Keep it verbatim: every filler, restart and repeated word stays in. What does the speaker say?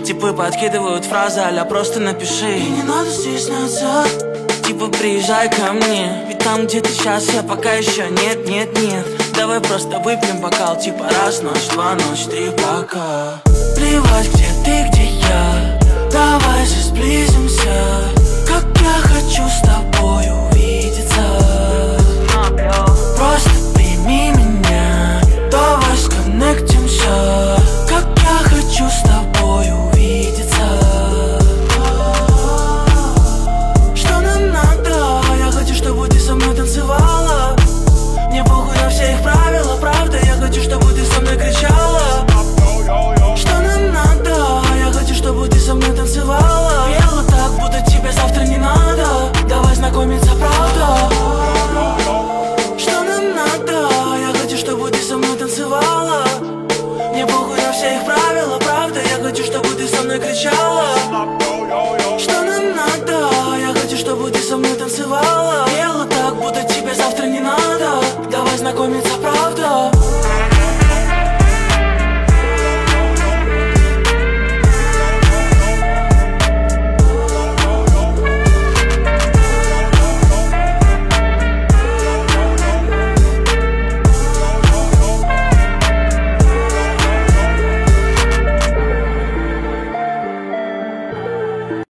Типы подкидывают фразы а-ля просто напиши. И не надо стесняться. Типа приезжай ко мне, ведь там где ты сейчас я пока еще нет, нет, нет. Давай просто выпьем бокал, типа раз ночь, два ночь, три пока. Плевать где ты, где я, давай же сблизимся. Как я хочу с тобой увидеться. Просто прими меня, давай сконнектимся. Как я хочу с тобой увидеться. Что нам надо? Я хочу, чтобы ты со мной танцевала. Мне похуй на все их правила, правда. Я хочу, чтобы ты со мной кричала. Что нам надо? Я хочу, чтобы ты со мной танцевала. Пела так, будто тебе завтра не надо. Давай знакомиться, правда. Что нам надо? Я хочу, чтобы ты со мной танцевала. Мне похуй на все их правила, правда. Я хочу, чтобы ты со мной кричала. Что нам надо? Я хочу, чтобы ты со мной танцевала. Пела так, будто тебе завтра не надо. Давай знакомиться.